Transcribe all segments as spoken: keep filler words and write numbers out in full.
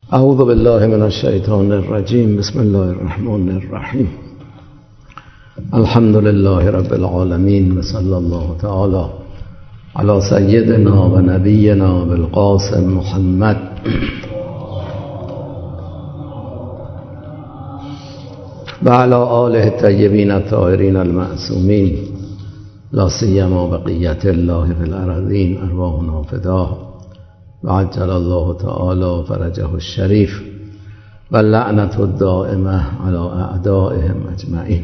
اعوذ بالله من الشیطان الرجیم. بسم الله الرحمن الرحیم. الحمد لله رب العالمین و صلی الله تعالی علی سیدنا و نبینا بالقاسم محمد و علی آله الطیبین الطاهرین المعصومین، لا سیما بقیت الله فی الارضین، ارواحنا فداه و عجل الله تعالی فرجه الشریف و لعنت الدائمه علی اعدائهم اجمعین.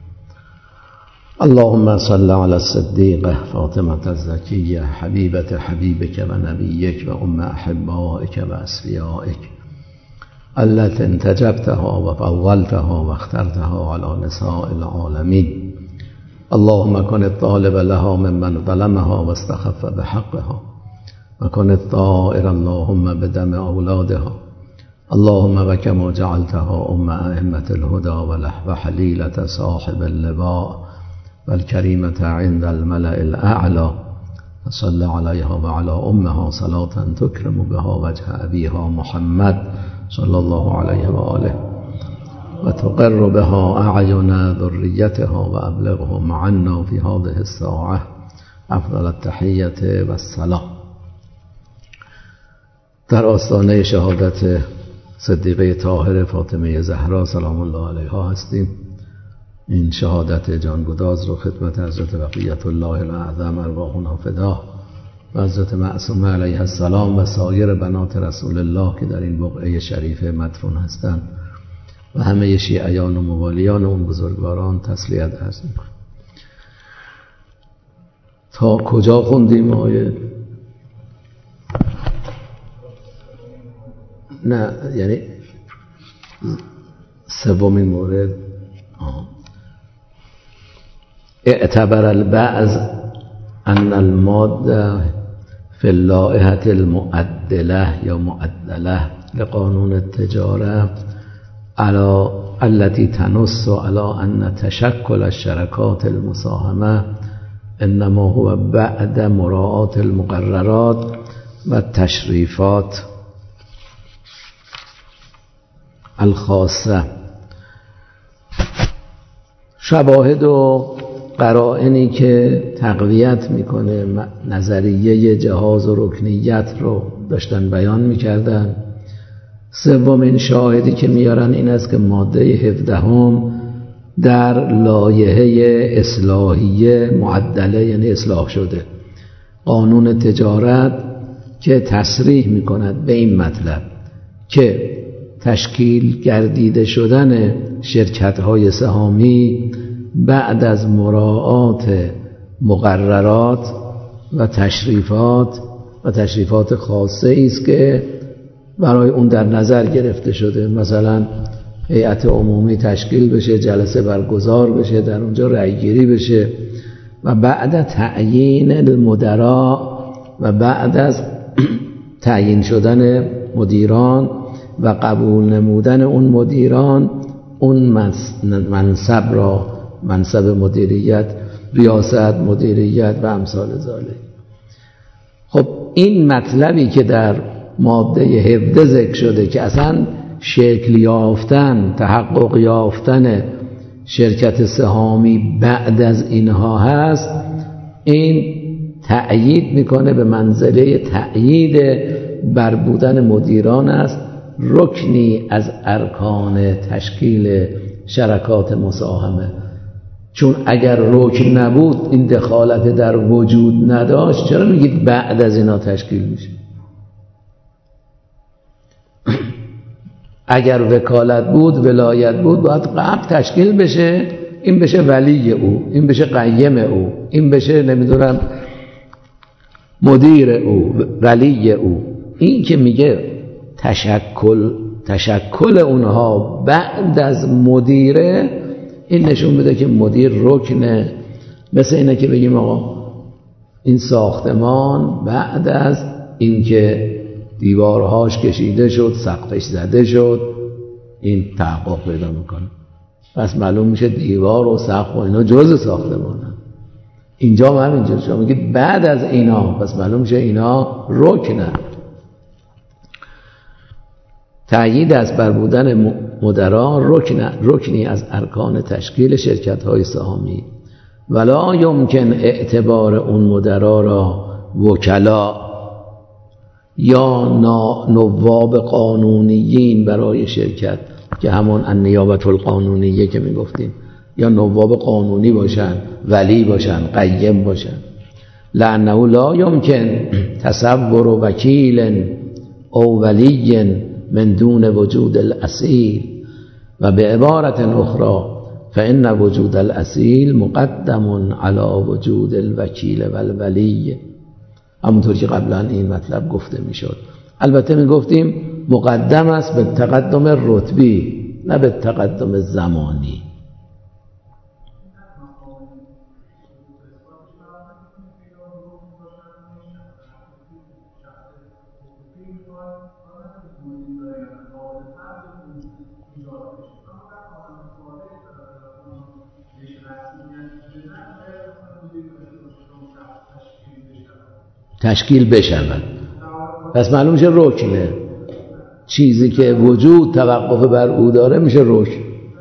اللهم صل علی الصدیقه فاطمه الزکیه حبیبه حبیبک و نبیک و ام احبائک و اصفیائک التي انتجبتها و فضلتها و اخترتها علی نساء العالمین. اللهم كن الطالب لها ممن ظلمها واستخف بحقها وكن الطائر اللهم بدم أولادها. اللهم وكما جعلتها أم أئمة الهدى وحليلة صاحب اللواء والكريمة عند الملأ الأعلى، فصل عليها وعلى أمها صلاة تكرم بها وجه أبيها محمد صلى الله عليه وآله وتقر بها أعين ذريتها وأبلغهم عنا في هذه الساعة أفضل التحية والسلام. در آستانه شهادت صدیقه طاهره فاطمه زهرا سلام الله علیها هستیم. این شهادت جانگداز رو خدمت حضرت بقیت الله الاعظم ارواحنا فداه و حضرت معصومه علیها السلام و سایر بنات رسول الله که در این بقعه شریفه مدفون هستند و همه شیعیان و موالیان اون بزرگواران تسلیت عرض می‌کنم. تا کجا خوندیم آیه؟ نه یعنی سومین مورد آه. اعتبر البعض ان الماده فی اللائحه المعدله یا معدله لقانون التجاره على التي تنص على ان تشکل الشركات المساهمه انما هو بعد مراعات المقررات و التشریفات الخاصه. شواهد و قرائنی که تقویت میکنه نظریه جهاز و رکنیت رو داشتن بیان میکردن. سومین شاهدی که میارن این است که ماده هفدهم در لایحه اصلاحیه معدله یعنی اصلاح شده قانون تجارت که تصریح میکند به این مطلب که تشکیل گردیده شدن شرکت‌های سهامی بعد از مراعات مقررات و تشریفات و تشریفات خاصه است که برای اون در نظر گرفته شده. مثلا هیئت عمومی تشکیل بشه، جلسه برگزار بشه، در اونجا رأی‌گیری بشه و بعد تعیین المدراء و بعد از تعیین شدن مدیران و قبول نمودن اون مدیران اون منصب را، منصب مدیریت، ریاست مدیریت و امثال ذالک. خب این مطلبی که در ماده هفده ذکر شده که اصلا شکل یافتن، تحقق یافتن شرکت سهامی بعد از اینها هست، این تأیید میکنه به منزله تأیید بر بودن مدیران است، رکنی از ارکان تشکیل شرکات مساهمه. چون اگر رکن نبود، این دخالت در وجود نداشت، چرا میگید بعد از اینا تشکیل میشه؟ اگر وکالت بود، ولایت بود، باید قبل تشکیل بشه، این بشه ولی او، این بشه قیم او، این بشه نمیدونم مدیر او، ولی او. این که میگه تشکل تشکل اونها بعد از مدیره، این نشون میده که مدیر رکنه. مثل اینه که بگیم آقا این ساختمان بعد از اینکه دیوارهاش کشیده شد، سقفش زده شد، این تحقق پیدا میکنه. پس معلوم میشه دیوار و سقف و اینا جزء ساختمانه. اینجا هم همینجور شما میگید بعد از اینا، پس معلوم میشه اینا رکنه. تأیید از بر بودن مدرا رکن رکنی از ارکان تشکیل شرکت‌های سهامی. ولا یمکن اعتبار اون مدرا را وکلا یا نواب قانونیین برای شرکت که همون النیابة القانونیه که میگفتیم، یا نواب قانونی باشن، ولی باشن، قیم باشن. لانه لا یمکن تصور وکیل او ولی من دون وجود الاصیل و به عبارت اخرى فإن وجود الاصیل مقدم علی وجود الوکیل و الولی. همونطور که قبلا این مطلب گفته میشد. البته میگفتیم مقدم است به تقدم رتبی نه به تقدم زمانی. تشکیل بشود. پس معلوم میشه رکنه، چیزی که وجود توقف بر او داره میشه رکن.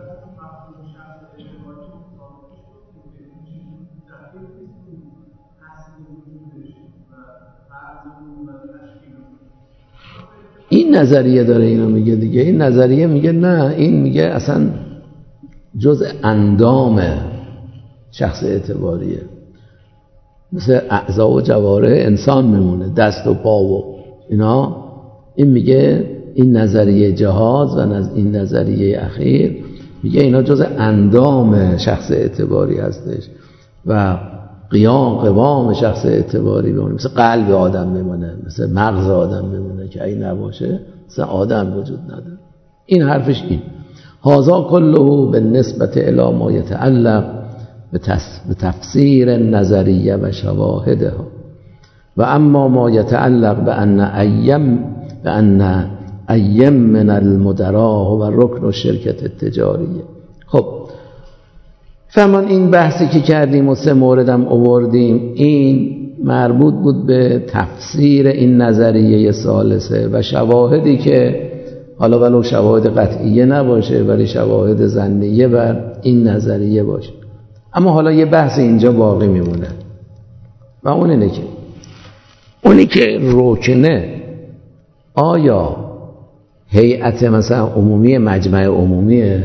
این نظریه داره اینو میگه دیگه. این نظریه میگه نه، این میگه اصلا جز اندام شخص اعتباریه، مثل اعضا و جوارح انسان میمونه، دست و پا و اینا. این میگه این نظریه جهاز و نظ... این نظریه اخیر میگه اینا جز اندام شخص اعتباری هستش و قیام قوام شخص اعتباری بمونه، مثل قلب آدم بمونه، مثل مغز آدم بمونه که این نباشه مثل آدم وجود نداره. این حرفش این. هذا كله بالنسبة الى ما يتعلق به تفسیر نظریه و شواهدها و اما ما يتعلق بأن ایم بأن ایم من المدراء و رکن الشرکت التجاریه. خب فرمان این بحثی که کردیم و سه موردم آوردیم، این مربوط بود به تفسیر این نظریه ثالثه و شواهدی که حالا ولو شواهد قطعیه نباشه ولی شواهد ظنیه بر این نظریه باشه. اما حالا یه بحث اینجا باقی میمونه و اون اینه که اونی که رکنه آیا هیئت مثلا عمومی مجمع عمومیه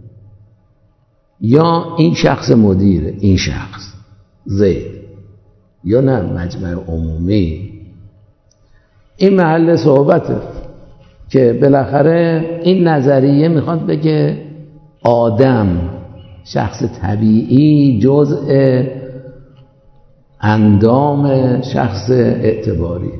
یا این شخص مدیره، این شخص زید، یا نه مجمع عمومی؟ این محل صحبته که بالاخره این نظریه میخواد بگه آدم شخص طبیعی جزء اندام شخص اعتباری،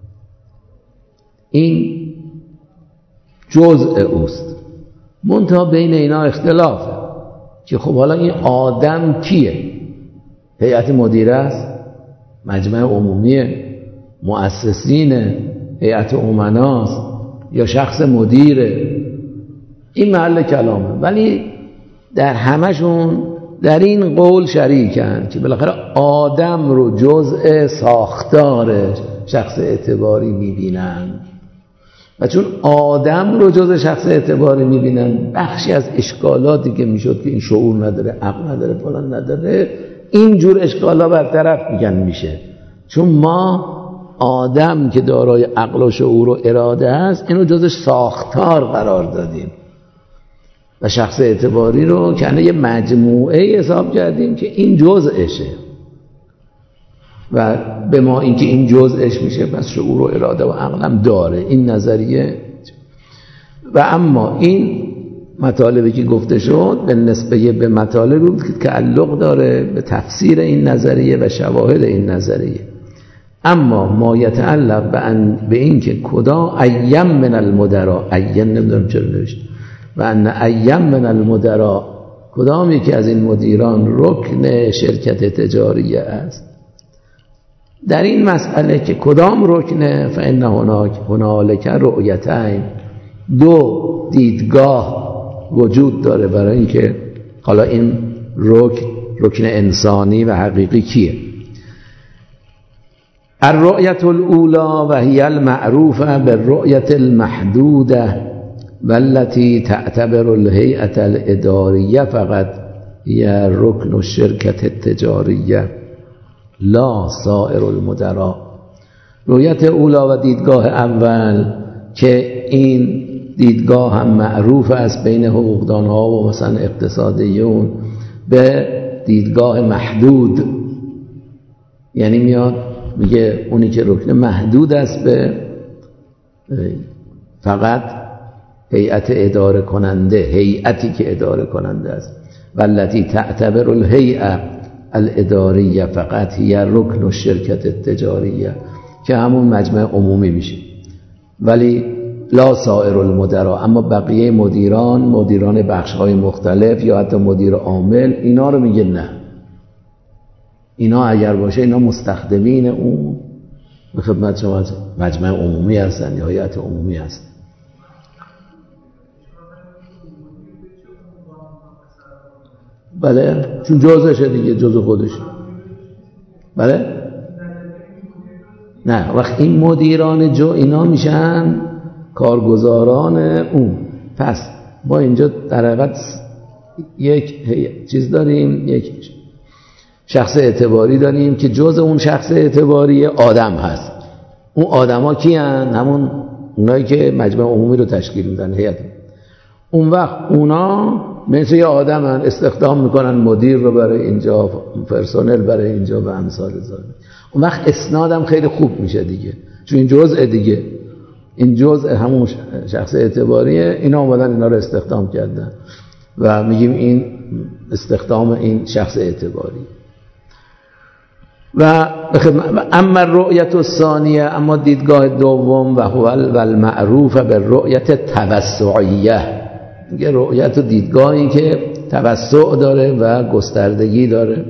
این جزء اوست. منتها بین اینا اختلافه که خب حالا این آدم کیه؟ هیئت مدیره است، مجمع عمومیه، مؤسسینه، هیئت امناست یا شخص مدیره؟ این محل کلامه. ولی در همشون در این قول شریکن که بالاخره آدم رو جزء ساختار شخص اعتباری میبینن و چون آدم رو جزء شخص اعتباری میبینن، بخشی از اشکالاتی که میشد که این شعور نداره، عقل نداره، فلان نداره، اینجور اشکالا برطرف میگن میشه. چون ما آدم که دارای عقل و شعور و اراده است اینو جزء ساختار قرار دادیم و شخص اعتباری رو که یه مجموعه حساب کردیم که این جزءشه و به ما اینکه این جزءش میشه پس شعور و اراده و عقلم داره. این نظریه. و اما این مطالبی که گفته شد به نسبه به مطالبی بود که تعلق داره به تفسیر این نظریه و شواهد این نظریه. اما ما یتعلق به, به این که کدا ایم من المدراء، ایم نمیدونم چرا نوشت، و ان ایم من المدراء، کدام یکی از این مدیران رکن شرکت تجاریه است. در این مسئله که کدام رکنه، فإن هناک هنالک رؤیتین، دو دیدگاه وجود داره برای اینکه حالا این رکن رکن انسانی و حقیقی کیه. الرؤیة الاولی و هی المعروفه بالرؤیة المحدوده والتی تعتبر الهیئة الاداریه فقط یا رکن الشرکت التجاریه لا سائر المدراء. رؤیت اولا و دیدگاه اول که این دیدگاه هم معروف است بین حقوقدان ها و مثلا اقتصادیون به دیدگاه محدود، یعنی میاد میگه اونی که رکن محدود است به فقط هیئت اداره کننده، هیئتی که اداره کننده است. والتی تعتبر الهیئه الاداریه فقط هی رکن الشرکت التجاریه که همون مجمع عمومی میشه. ولی لا سائر المدراء، اما بقیه مدیران، مدیران بخش‌های مختلف یا حتی مدیر عامل، اینا رو میگه نه، اینا اگر باشه اینا مستخدمین اون به خدمت شما مجمع عمومی هستن یا هیئت عمومی هستن. بله چون جزشه دیگه، جزء خودش. بله نه وقت این مدیران جو اینا میشن کارگزاران اون. پس ما اینجا در حقیقت یک چیز داریم، یک شخص اعتباری داریم که جزء اون شخص اعتباری آدم هست. اون آدم ها کی هن؟ همون اونایی که مجمع عمومی رو تشکیل میدن، هیئت. اون وقت اونا مثل یه آدم هن، استخدام میکنن مدیر رو برای اینجا، پرسنل برای اینجا و امثال ذالک. اون وقت اسنادم خیلی خوب میشه دیگه، چون این جزء دیگه، این جزء همون شخص اعتباریه، اینا اومدن اینا رو استخدام کردن و میگیم این استخدام این شخص اعتباری. و اما رؤیت الثانیه، اما دیدگاه دوم، و هو المعروف بالرؤیت التوسعیه، میگه رؤیت و دیدگاهی که توسع داره و گستردگی داره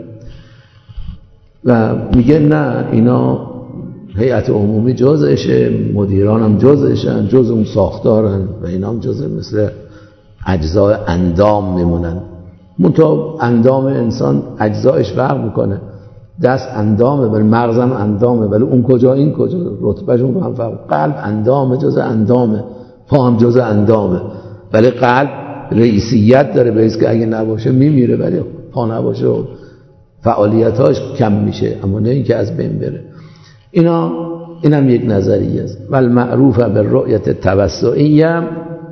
و میگه نه اینا هیئت عمومی جزءشه، مدیران هم جزءشن، جزء اون ساختارن و اینا هم جزء مثل اجزای اندام میمونن. منتها اندام انسان اجزایش فرق میکنه، دست اندامه ولی مغزم اندامه، ولی اون کجا این کجا، رتبهشون رو هم فرق. قلب اندامه، جزء اندامه، پا هم جزء اندامه، ولی قلب رئیسیت داره به که اگه نباشه میمیره، ولی پا نباشه و فعالیتاش کم میشه، اما نه اینکه از بین بره. اینا اینم یک نظریه است. والمعروف بالرؤیت التوسعیه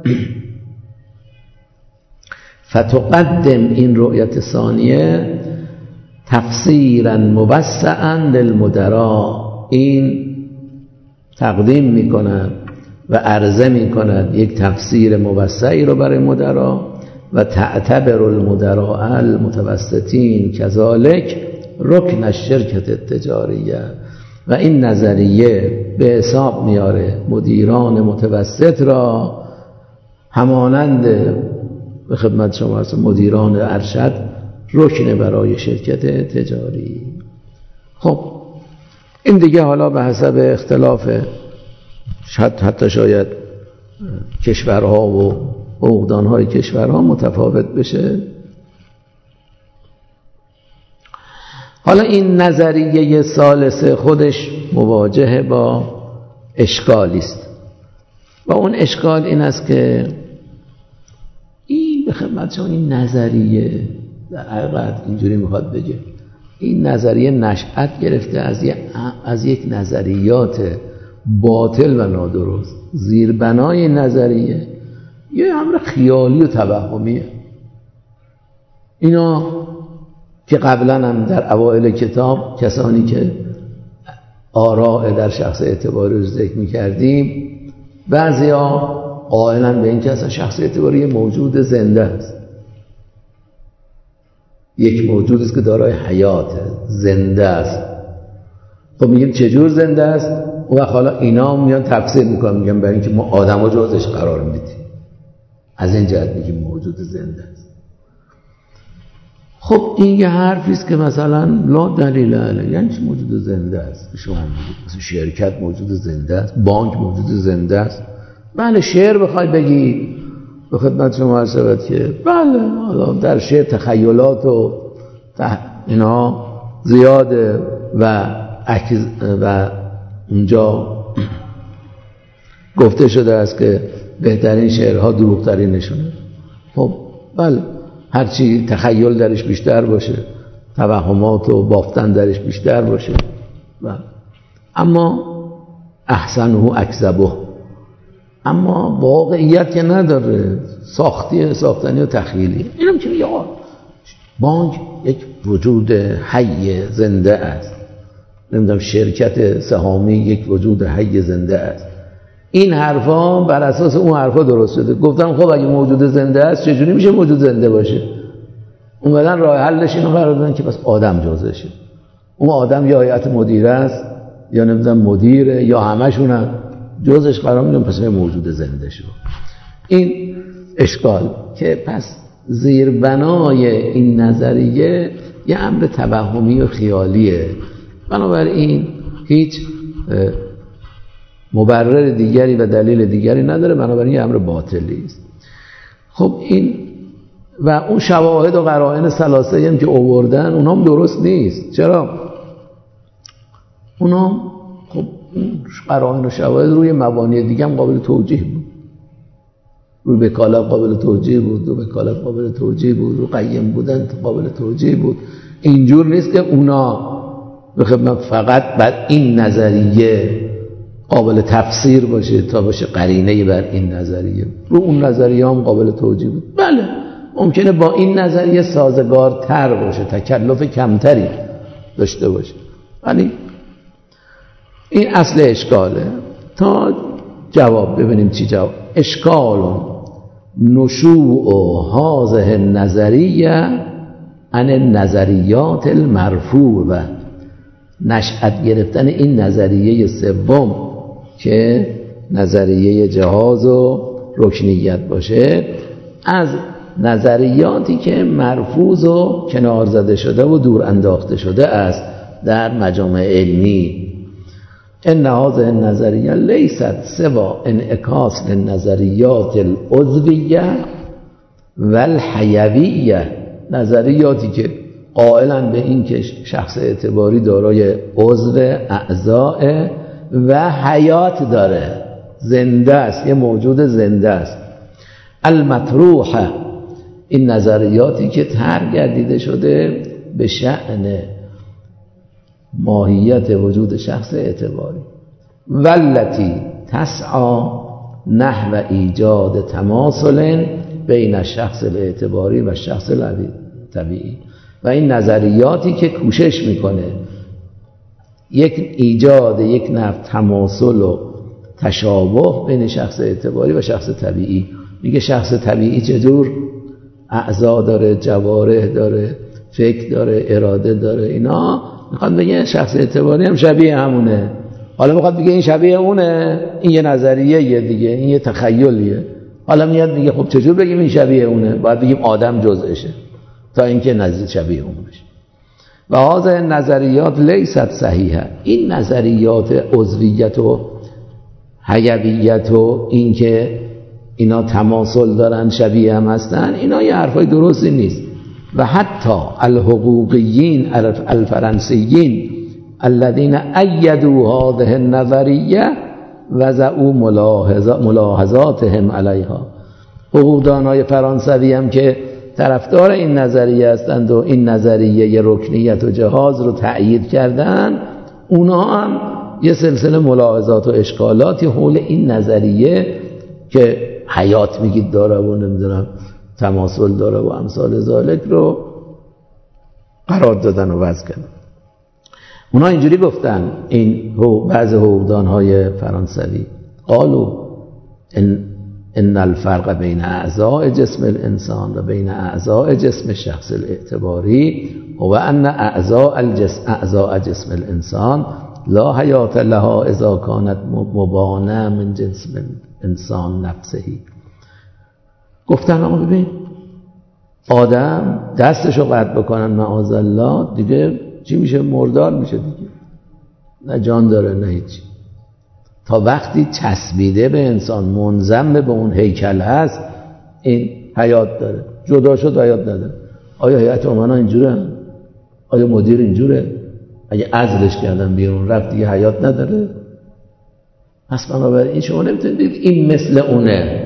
فتقدم، این رؤیت ثانیه تفسیرا موسعا للمدراء، این تقدیم میکند و عرضه میکند یک تفسیر موسعی رو برای مدراء. و تعتبر المدراء المتوسطین کذالک رکن الشرکت التجاریه، و این نظریه به حساب میاره مدیران متوسط را همانند به خدمت شما هست مدیران ارشد رکن برای شرکت تجاری. خب این دیگه حالا به حسب اختلاف شاید حتی شاید کشورها و حقوقدانهای کشورها متفاوت بشه. حالا این نظریه ثالثه خودش مواجه با اشکالی است و اون اشکال این است که این به خدمت شما این نظریه در حقیقت اینجوری میخواد بگه این نظریه نشأت گرفته از یک از یک نظریات باطل و نادرست. زیربنای نظریه یه امر خیالی و توهمیه. اینا که قبلا هم در اوائل کتاب کسانی که آراء در شخص اعتباری رو ذکر می‌کردیم، بعضیا قائلن به این که اصلا شخص اعتباری موجود زنده است، یک موجود است که دارای حیات زنده است. خب میگیم چجور زنده است؟ و حالا اینا میان تفسیر میکنن، میگن برای اینکه ما آدم‌ها جزش قرار میدیم، از این جهت میگیم موجود زنده است. خب این یه حرفی است که مثلا لا دلیل علیه. یعنی چی موجود زنده است؟ شما میگید مثلا شرکت موجود زنده است، بانک موجود زنده است. بله شعر بخوای بگی به خدمت شما عرض شود که بله حالا در شعر تخیلات و اینا زیاده و و اونجا گفته شده است که بهترین شعرها دروغ‌ترینشونه. خب بله، هرچی تخیل درش بیشتر باشه، توهمات و بافتن درش بیشتر باشه، بله. اما احسنه اکذبه، اما واقعیت که نداره، ساختی ساختنی و تخیلی. اینم که میگه بانک یک وجود حی زنده است، نمیدونم شرکت سهامی یک وجود حی زنده است. این حرفا بر اساس اون حرفا درست شده. گفتم خب اگه موجود زنده است چجوری میشه موجود زنده باشه؟ اومدن راه حلش اینو قرار دادن که بس آدم جزشه. اون آدم یا هیئت مدیره است یا نمیدونم مدیره یا همشون جزش قرار میدن، پس موجود زنده شد. این اشکال که پس زیربنای این نظریه یه امر توهمی و خیالیه، بنابراین هیچ مبرر دیگری و دلیل دیگری نداره، بنابراین یه امر باطلی است. خب این و اون شواهد و قرائن ثلاثه هم که آوردن اونها هم درست نیست. چرا؟ اونها خب قرائن و شواهد روی مبانی دیگه هم قابل توجیه بود، روی وکالت قابل توجیه بود، روی وکالت قابل توجیه بود، رو قیم بودن قابل توجیه بود. اینجور نیست که اونا به خدمت فقط بر این نظریه قابل تفسیر باشه تا باشه قرینه بر این نظریه، رو اون نظریه هم قابل توجیه بود. بله ممکنه با این نظریه سازگارتر باشه، تکلف کمتری داشته باشه، ولی این اصل اشکاله. تا جواب ببینیم چی جواب. اشکال نشوء هذه النظریه عن النظریات المرفوع، و نشأت گرفتن این نظریه سوم که نظریه جهاز و رکنیت باشه از نظریاتی که مرفوض و کنار زده شده و دور انداخته شده است در مجامع علمی. ان هذه النظریه لیست سوا انعکاس للنظریات العضویه و الحیویه، نظریاتی که قائلن به این که شخص اعتباری دارای عضو، اعضاء و حیات داره، زنده است، یه موجود زنده است. المطروحه، این نظریاتی که طرح گردیده شده به شأن ماهیت وجود شخص اعتباری، والتی تسعی نحو ایجاد تماثل بین الشخص الاعتباری و شخص طبیعی، و این نظریاتی که کوشش میکنه یک ایجاد یک نوع تماثل و تشابه بین شخص اعتباری و شخص طبیعی. میگه شخص طبیعی چجور اعضا داره، جوارح داره، فکر داره، اراده داره، اینا میخواد بگه شخص اعتباری هم شبیه همونه. حالا میخواد بگه این شبیه اونه، این یه نظریه یه دیگه، این یه تخیلیه. حالا میاد میگه خب چجور بگیم این شبیه اونه؟ باید بگیم آدم جزءشه تا اینکه نظر شبیه اون بشه. و هذه نظریات لیست صحیحه، این نظریات عضویت و حیویت و این که اینا تماثل دارن، شبیه هم هستن، اینا یه حرفای درستی نیست. و حتی الحقوقیین الفرنسیین الذين ایدوا هذه النظریه وضعوا ملاحظاتهم علیها، حقوقدانای فرانسوی هم که طرفدار این نظریه هستند و این نظریه رکنیت و جهاز رو تأیید کردن، اونا هم یه سلسله ملاحظات و اشکالاتی حول این نظریه که حیات میگید داره و نمیدونم تماثل داره و امثال ذالک رو قرار دادن و وضع کردن. اونا اینجوری گفتن، این بعض حقوقدانهای فرانسوی قالوا ان ان الفرق بین اعضاء جسم الانسان و بین اعضاء جسم الشخص الاعتباری و ان اعضاء الجسم اعضاء جسم الانسان لا حیات لها اذا كانت مبانه من جسم الانسان نفسه. گفتن آقا ببین آدم دستشو قطع بکنن معاذالله دیگه چی میشه؟ مردار میشه دیگه، نه جان داره نه هیچی. تا وقتی چسبیده به انسان، منضم به اون هیکل هست، این حیات داره. جدا شد حیات نداره. آیا هیئت امنا اینجوره؟ آیا مدیر اینجوره؟ اگه عزلش کردن بیرون رفت دیگه حیات نداره؟ پس بنابراین شما نمیتونید بگید این مثل اونه.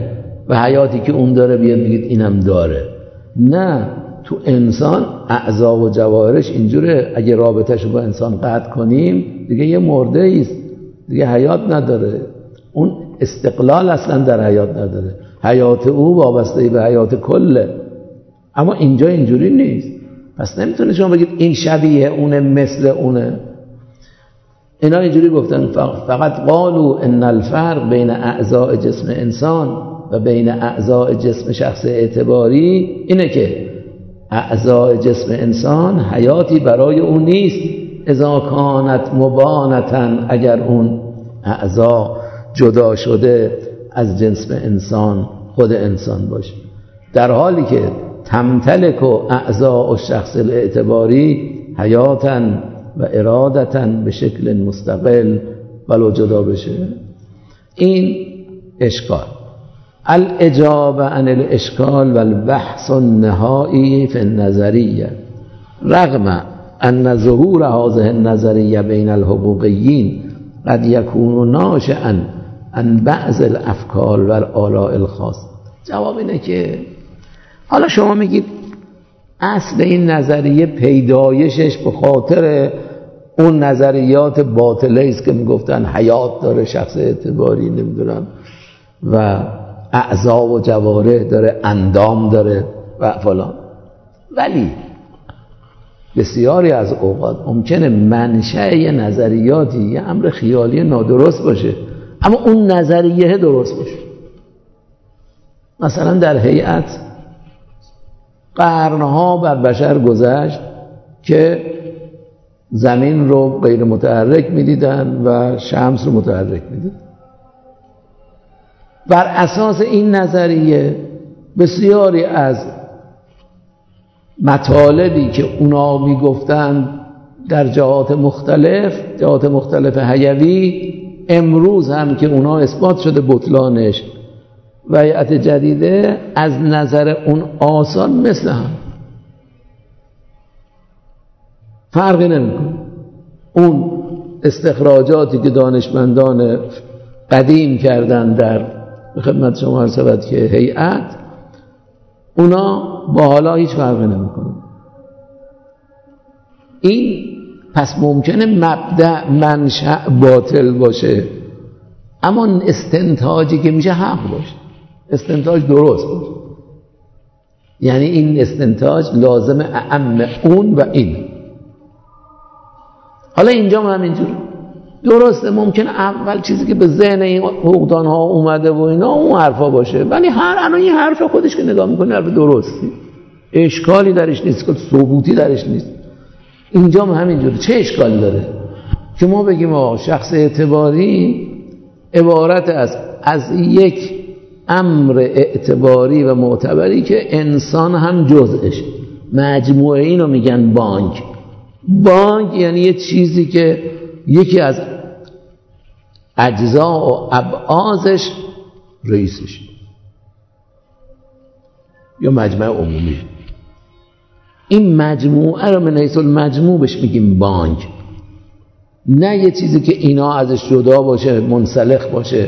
و حیاتی که اون داره بیاد بگید اینم داره. نه، تو انسان اعضا و جوارش اینجوره، اگه رابطه‌شو با انسان قطع کنیم دیگه یه مرده ایست، دیگه حیات نداره، اون استقلال اصلا در حیات نداره، حیات او وابسته به حیات کله. اما اینجا اینجوری نیست. پس نمیتونه شما بگید این شبیه اونه مثل اونه. اینا اینجوری گفتن فقط قالوا ان الفرق بین اعضاء جسم انسان و بین اعضاء جسم شخص اعتباری اینه که اعضاء جسم انسان حیاتی برای اون نیست اذا کانت مبانتن، اگر اون اعضا جدا شده از جسم انسان خود انسان باشه، در حالی که تمتلک و اعضاء الشخص الاعتباری حیاتن و ارادتن به شکل مستقل ولو جدا بشه. این اشکال. الاجابه عن الاشکال و البحث النهایی فی النظریه رغم ان ظهور هذه النظریه بین الحقوقیین قد یکون ناشئا عن بعض الافکار و الاراء الخاص. جواب اینه که حالا شما میگید اصل این نظریه پیدایشش به خاطر اون نظریات باطله است که میگفتن حیات داره شخص اعتباری، نمیدونم و اعضا و جوارح داره، اندام داره و فلان. ولی بسیاری از اوقات ممکنه منشأ یه نظریاتی یه امر خیالی نادرست باشه اما اون نظریه درست باشه. مثلا در هیئت قرنها بر بشر گذشت که زمین رو غیر متحرک می‌دیدن و شمس رو متحرک می‌دیدن. بر اساس این نظریه بسیاری از مطالبی که اونا میگفتن در جهات مختلف جهات مختلف حیوی امروز هم که اونا اثبات شده بطلانش و هیئت جدیده از نظر اون آثار مثل هم فرقی نمیکنه. اون استخراجاتی که دانشمندان قدیم کردن در خدمت شما عرض شود که هیئت، اونا با حالا هیچ فرقی نمیکنه. این پس ممکنه مبدأ منشأ باطل باشه اما استنتاجی که میشه حق باشه، استنتاج درست باشه. یعنی این استنتاج لازم اعم اون و این. حالا اینجا هم همینجور درسته، ممکن اول چیزی که به ذهن این حقوقدان ها اومده و اینا اون حرفا باشه، ولی هر الان این حرف خودش که نگاه میکنه حرف درستی، اشکالی درش نیست، که ثبوتی درش نیست. اینجا هم همینجوره. چه اشکالی داره که ما بگیم آقا شخص اعتباری عبارت از از یک امر اعتباری و معتبری که انسان هم جزءش، مجموعه اینو میگن بانک. بانک یعنی یه چیزی که یکی از اجزا و ابعازش رئیسش یا مجمع عمومی. این مجموعه رو من حیث المجموع بهش میگیم بانک، نه یه چیزی که اینا ازش جدا باشه، منسلخ باشه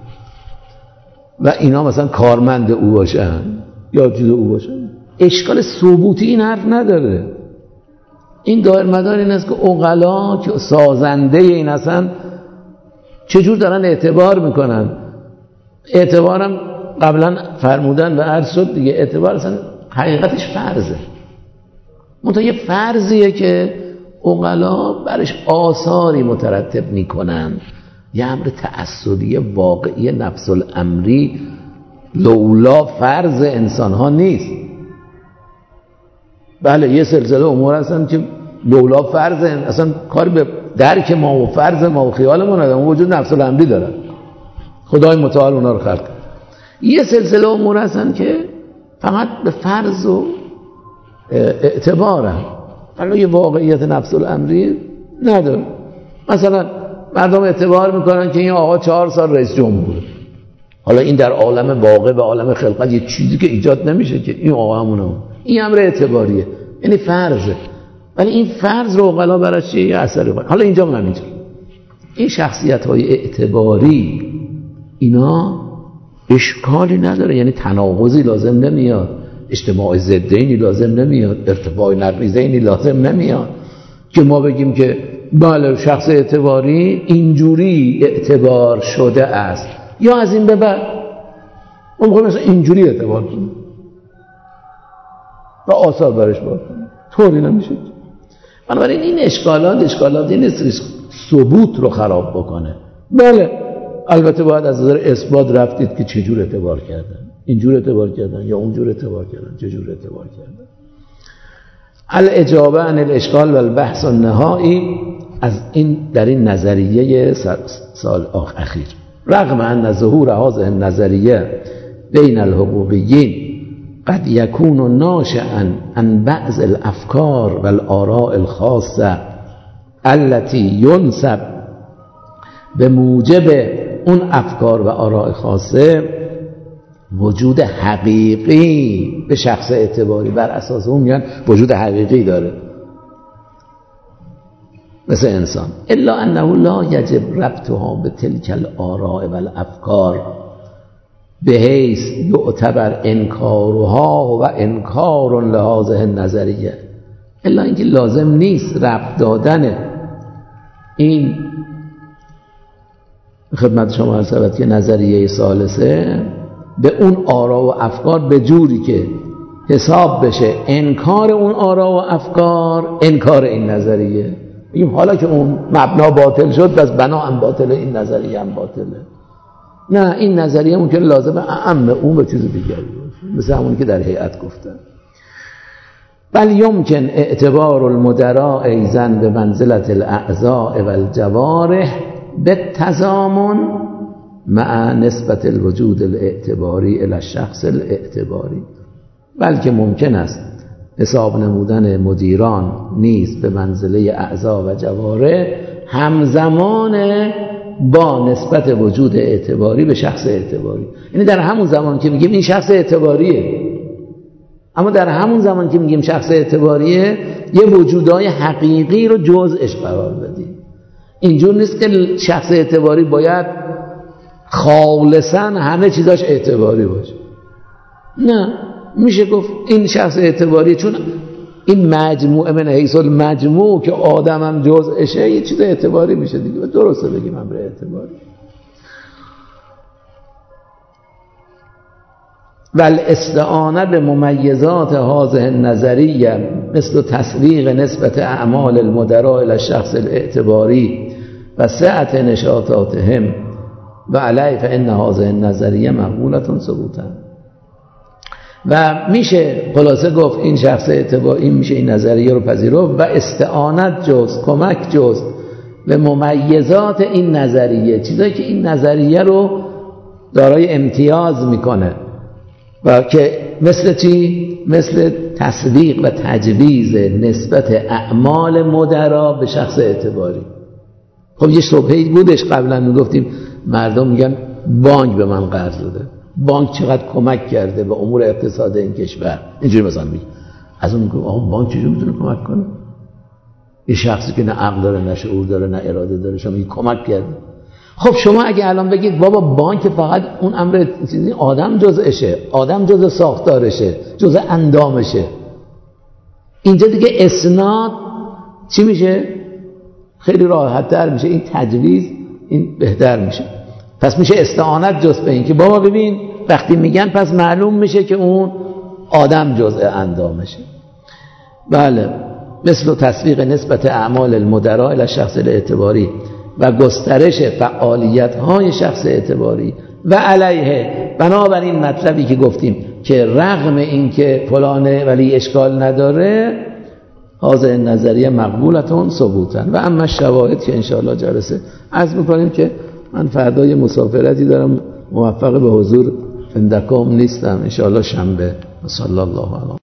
و اینا مثلا کارمند او باشن یا جدا او باشن. اشکال ثبوتی این حرف نداره. این دایر مدار این است که عقلا که سازنده این هستن چجور دارن اعتبار میکنن. اعتبارم قبلا فرمودن و عرض شد دیگه، اعتبار اصلا حقیقتش فرضه، منتها یه فرضیه که عقلا برش آثاری مترتب میکنن، یه امر تعسدی واقعی نفس الامری لولا فرض انسان ها نیست. بله یه سلسله امور هستن که لولا فرض اصلا کاری به درک ما و فرض ما و خیال ما ندارن، وجود نفس الامری دارن، خدای متعال اونا رو خلق. یه سلسله امور هستن که فقط به فرض و اعتبارن، ولی یه واقعیت نفس الامری نداره. مثلا مردم اعتبار میکنن که این آقا چهار سال رئیس جمهور، حالا این در عالم واقع و عالم خلقت یه چیزی که ایجاد نمیشه که این آقا همونه، این امر اعتباریه، یعنی فرضه. ولی این فرض رو عقلا براش چیه اثری کنه. حالا اینجا هم همینجور این شخصیت های اعتباری اینا اشکالی نداره، یعنی تناقضی لازم نمیاد، اجتماع ضدینی لازم نمیاد، ارتفاع نقیضینی لازم نمیاد که ما بگیم که بله شخص اعتباری اینجوری اعتبار شده است یا از این به بعد اون موقع مثلا اینجوری اعتبار کنیم و آثار برش باید کنیم، طوری نمیشه. بنابراین این اشکالات اشکالاتی نیست ثبوت رو خراب بکنه. بله البته باید از نظر اثبات رفتید که چجور اعتبار کردن، اینجور اعتبار کردن یا اونجور اعتبار کردن، چجور اعتبار کردن. الاجابه عن الاشکال و البحث النهایی از این در این نظریه سال اخیر، رغم ان ظهور هذه النظریه بین الحقوقیین قد یکون ناشئا عن بعض الافکار و الاراء الخاصه التي ينسب به موجب اون افکار و آراء خاصه وجود حقیقی به شخص اعتباری، بر اساس اون میگن وجود حقیقی داره مثل انسان، الا انه لا یجب ربطها به تلک الاراء و الافکار بحیث یعتبر انکارها و انکار لهذه النظریه، الا اینکه لازم نیست ربط دادن این خدمت شما عرض شود که نظریه ثالثه به اون آرا و افکار به جوری که حساب بشه انکار اون آرا و افکار انکار این نظریه. بگیم حالا که اون مبنا باطل شد بس بنا هم باطله، این نظریه هم باطله. نه، این نظریه ممکن لازمه اعم اون به چیز دیگری باشه، مثل همونی که در هیئت گفتن. بل یمکن اعتبار المدراء ایضا به منزلت الاعضاء و الجوارح بالتضامن مع نسبت الوجود الاعتباری الی الشخص الاعتباری، بلکه ممکن است حساب نمودن مدیران نیز به منزله اعضا و جوارح همزمان با نسبت وجود اعتباری به شخص اعتباری. یعنی در همون زمان که میگیم این شخص اعتباریه، اما در همون زمان که میگیم شخص اعتباریه یه وجودهای حقیقی رو جزءش قرار بدیم. اینجور نیست که شخص اعتباری باید خالصاً همه چیزاش اعتباری باشه. نه، میشه گفت این شخص اعتباری چون این مجموعه من حیث المجموع که آدم هم جزءشه یه چیز اعتباری میشه دیگه، درسته بگیم امر اعتباری. والاستعانه به ممیزات هذه النظریه مثل تسویق نسبت اعمال المدراء الى الشخص الاعتباری و سعت نشاطاتهم و علیه فان هذه النظریه مقبولة ثبوتا. و میشه خلاصه گفت این شخص اعتباری میشه این نظریه رو پذیرفت و استعانت جز کمک جز به ممیزات این نظریه، چیزایی که این نظریه رو دارای امتیاز میکنه و که مثل چی؟ مثل تسویق و تجویز نسبت اعمال مدرا به شخص اعتباری. خب یه شبهه‌ای بودش قبلا میگفتیم مردم میگن بانک به من قرض داده، بانک چقدر کمک کرده به امور اقتصاد این کشور، اینجوری مثلا میگه. از اون میگه آقا بانک چجوری میتونه کمک کنه؟ یه شخصی که نه عقل داره نه شعور داره نه اراده داره شما میگه کمک کرده. خب شما اگه الان بگید بابا بانک فقط اون امر چیزی آدم جزءشه، آدم جزء ساختارشه، جزء اندامشه، اینجا دیگه اسناد چی میشه؟ خیلی راحت تر میشه، این تجویز این بهتر میشه. پس میشه استعانت جز به این که بابا ببین وقتی میگن پس معلوم میشه که اون آدم جزء اندامشه. بله، مثل تسویق نسبت اعمال المدراء الی الشخص الاعتباری و گسترش فعالیت های شخص اعتباری و علیه، بنابراین مطلبی که گفتیم که رغم این که فلانه ولی اشکال نداره، هذه نظریه مقبولتون ثبوتن. و اما شواهد که انشاءالله جلسه عرض میکنیم که من فردای مسافرتی دارم، موفق به حضور عندکم نیستم، انشاءالله شنبه. صلی الله علیه